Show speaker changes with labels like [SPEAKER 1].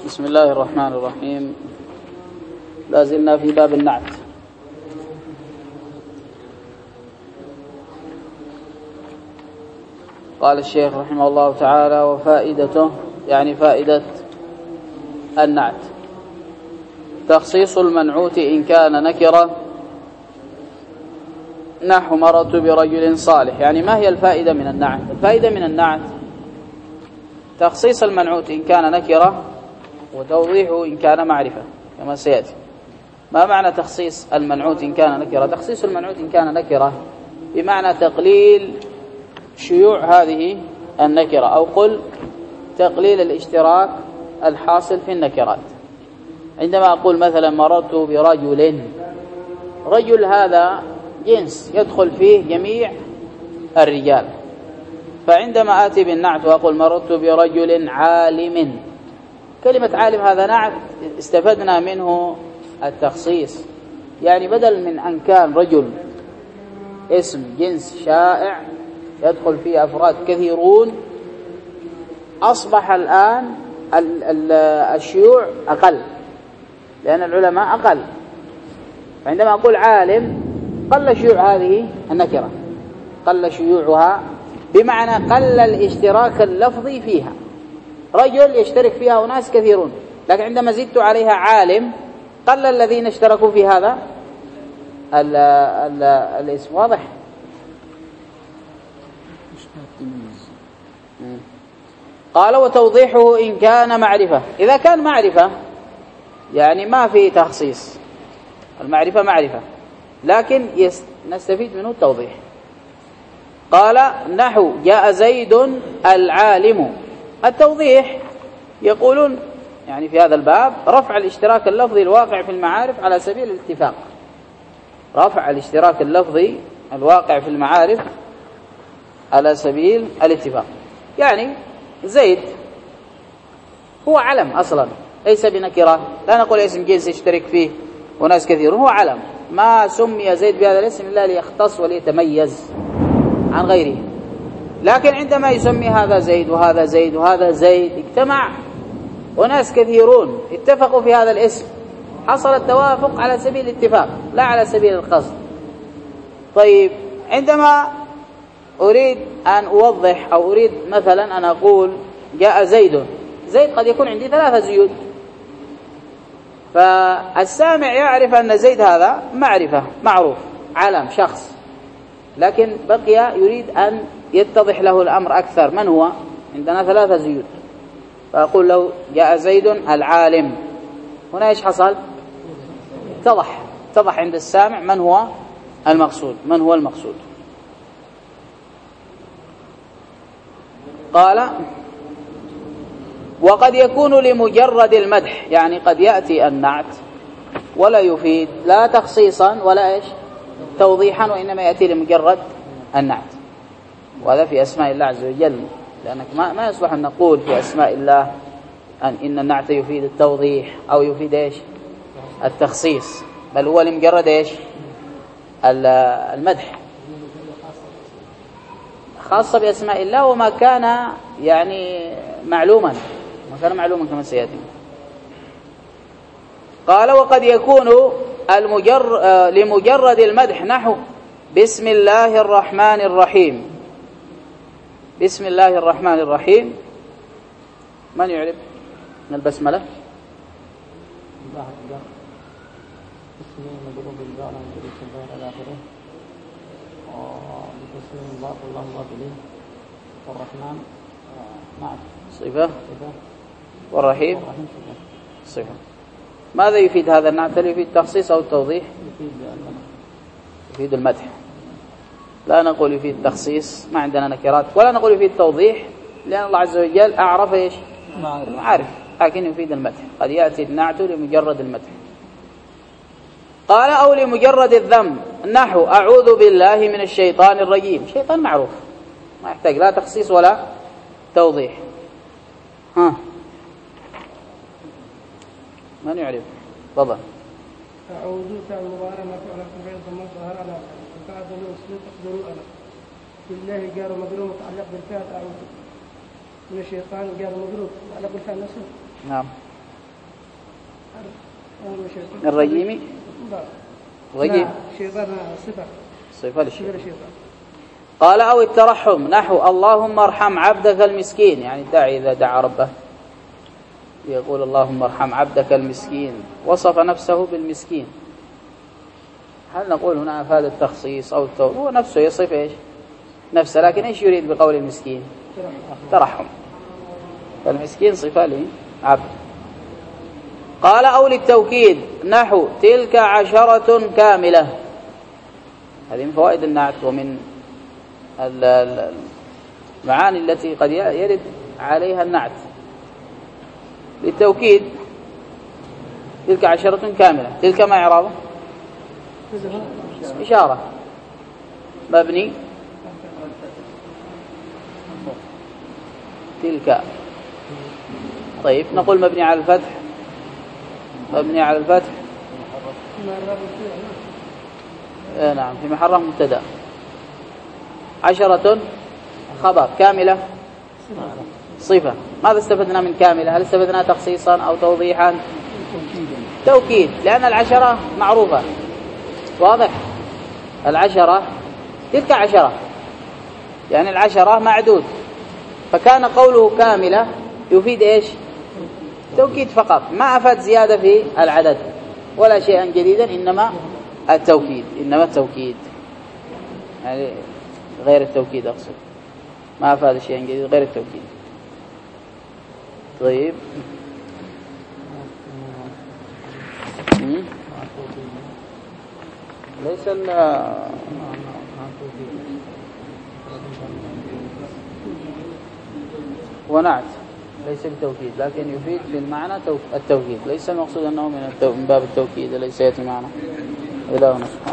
[SPEAKER 1] بسم الله الرحمن الرحيم. لا زلنا في باب النعت. قال الشيخ رحمه الله تعالى: وفائدته، يعني فائدة النعت، تخصيص المنعوت إن كان نكرة، نحو مررت برجل صالح. يعني ما هي الفائدة من النعت؟ الفائدة من النعت تخصيص المنعوت إن كان نكرة، وتوضيحه إن كان معرفة كما سيأتي. ما معنى تخصيص المنعوت إن كان نكرة؟ تخصيص المنعوت إن كان نكرة بمعنى تقليل شيوع هذه النكرة، أو قل تقليل الاشتراك الحاصل في النكرات. عندما أقول مثلا مررت برجل، رجل هذا جنس يدخل فيه جميع الرجال، فعندما آتي بالنعت وأقول مررت برجل عالم، كلمة عالم هذا نعت استفدنا منه التخصيص. يعني بدل من أن كان رجل اسم جنس شائع يدخل فيه أفراد كثيرون، أصبح الآن الشيوع أقل، لأن العلماء أقل. عندما أقول عالم قل شيوع هذه النكرة، قل شيوعها بمعنى قل الاشتراك اللفظي فيها. رجل يشترك فيها أناس كثيرون، لكن عندما زدت عليها عالم قل الذين اشتركوا في هذا الاسم. واضح؟ قال: وتوضيحه إن كان معرفة. إذا كان معرفة يعني ما في تخصيص، المعرفة معرفة، لكن نستفيد منه التوضيح. قال: نحو جاء زيد العالم. التوضيح يقولون يعني في هذا الباب رفع الاشتراك اللفظي الواقع في المعارف على سبيل الاتفاق. رفع الاشتراك اللفظي الواقع في المعارف على سبيل الاتفاق. يعني زيد هو علم أصلا، ليس بنكرة، لا نقول اسم جنس يشترك فيه وناس كثيرون، هو علم. ما سمي زيد بهذا الاسم إلا ليختص وليتميز عن غيره. لكن عندما يسمي هذا زيد وهذا زيد وهذا زيد، اجتمع وناس كثيرون اتفقوا في هذا الاسم، حصل التوافق على سبيل الاتفاق لا على سبيل القصد. طيب، عندما أريد أن أوضح أو أريد مثلا أن أقول جاء زيد، زيد قد يكون عندي 3 زيود، فالسامع يعرف أن زيد هذا معرفة معروف علم شخص، لكن بقي يريد أن يتضح له الأمر أكثر. من هو؟ عندنا 3 زيود، فأقول له جاء زيد العالم. هنا إيش حصل؟ اتضح عند السامع من هو المقصود. قال: وقد يكون لمجرد المدح، يعني قد يأتي النعت ولا يفيد لا تخصيصا ولا إيش توضيحا، وإنما يأتي لمجرد النعت. وهذا في أسماء الله عز وجل، لأنك ما يصلح أن نقول في أسماء الله إن النعت يفيد التوضيح أو يفيد إيش التخصيص، بل هو لمجرد إيش المدح، خاصة بأسماء الله وما كان يعني معلوما كما سيأتي. قال: وقد يكون لمجرد المدح، نحو بسم الله الرحمن الرحيم. بسم الله الرحمن الرحيم، من يعرف من البسملة؟
[SPEAKER 2] والرحمن نعت
[SPEAKER 1] صفة، والرحيم صفة. ماذا يفيد هذا النعت؟ هل يفيد التخصيص أو التوضيح؟ يفيد المدح. لا نقول يفيد التخصيص، ما عندنا نكرات، ولا نقول يفيد التوضيح، لأن الله عز وجل أعرف إيش المعارف، لكن يفيد المدح. قد يأتي النعت لمجرد المدح. قال: أو لمجرد الذم، نحو أعوذ بالله من الشيطان الرجيم. شيطان معروف ما يحتاج لا تخصيص ولا توضيح. من يعرف؟ تفضل.
[SPEAKER 2] أعوذ بالله من بالله جار مجرور متعلق بالفعل أعوذ، من الشيطان جار مجرور متعلق بالفعل نفسه.
[SPEAKER 1] نعم. الرجيم رجيم
[SPEAKER 2] شيطان صفة
[SPEAKER 1] صفة للشيطان. قال أو الترحم نحو اللهم ارحم عبدك المسكين، يعني الداعي إذا دعا ربه يقول اللهم ارحم عبدك المسكين، وصف نفسه بالمسكين. هل نقول هنا أفاد التخصيص أو هو نفسه يصف إيش نفسه، لكن إيش يريد بقول المسكين؟ ترحم، فالمسكين صفة لعبد. قال أو للتوكيد نحو تلك 10 كاملة. هذه من فوائد النعت ومن المعاني التي قد يرد عليها النعت. للتوكيد تلك 10 كاملة، تلك ما إعرابه؟ اسم إشارة مبني تلك. طيب نقول مبني على الفتح، مبني على الفتح نعم في محل مبتدأ. 10 خبر، كاملة صفة. ماذا استفدنا من كاملة؟ هل استفدنا تخصيصا أو توضيحا؟ توكيد، لأن 10 معروفة واضح. 10 تلك 10 يعني 10 معدود، فكان قوله كاملة يفيد إيش؟ توكيد فقط، ما أفاد زيادة في العدد ولا شيئا جديدا، إنما التوكيد، إنما التوكيد يعني غير التوكيد أقصد، ما أفاد شيئا جديد غير التوكيد. طيب ليس ونعت ليس بالتوكيد، لكن يفيد في المعنى التوكيد، ليس المقصود أنه من باب التوكيد، ليس يأتي معنا إلى نصف.